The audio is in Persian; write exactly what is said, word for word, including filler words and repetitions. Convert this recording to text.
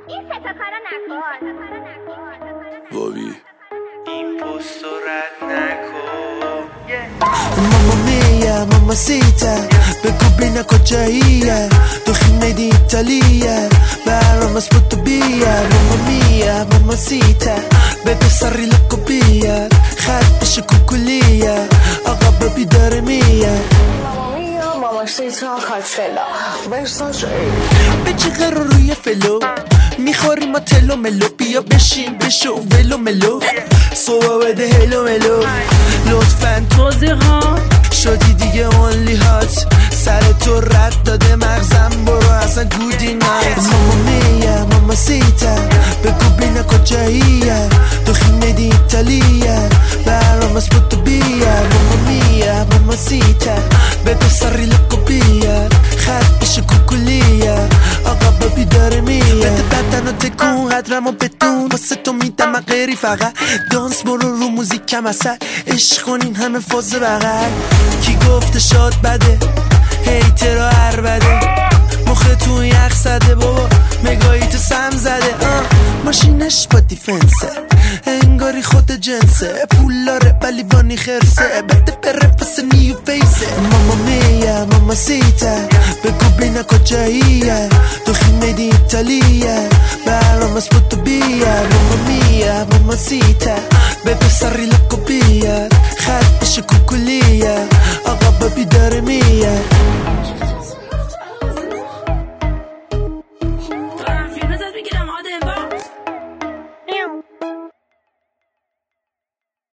این ستا کارا نکن. وابی این پست رو رد نکن. ماما میا ماما سیتا بگو بینه کجاییه تو خیمه دی ایتالیه برام از پوتو بیا ماما میا ماما سیتا بگو سری لکو بیا خط بشه کوکولیه آقا ببی داره میه ماما سیتا کاتفلا برساش به چقدر روی فلو میخوریم ما تلو ملو بیا بشین بشو ولو ملو صبح بده هلو ملو لطفاً توضیح ها شدی دیگه اونلی هات سر تو رد داده مغزم برو اصلا گودی نایت ماما میا ماما سیتا بگو بینه کجاییه تو خیمه دی ایتالیه برام از پوتو بیا ماما میا ماما سیتا بگو سری لکو بیا خط بشه کوکولیه آقا ببی داره میه بده بدن و تکون قدرم و بدون واسه تو میدم غیری فقط دانس برو رو موزیکم اثر عشق کنین همه فاز بغل کی گفته شاد بده هیتر و عربده مخه تو یخ زده بابا مگایی تو سم زده آه. ماشینش با دیفنسه انگاری خود جنسه پولاره ولی بانی خرسه بده بره پس نیو فیسه ماما میا ماما سیتا بگو بینه کجاییه تو خیمه دی ایتالیه برام از پوتو بیا ماما میا ماما سیتا بگو سری لکو بیا خط بشه کوکولیه آقا ببی داره میه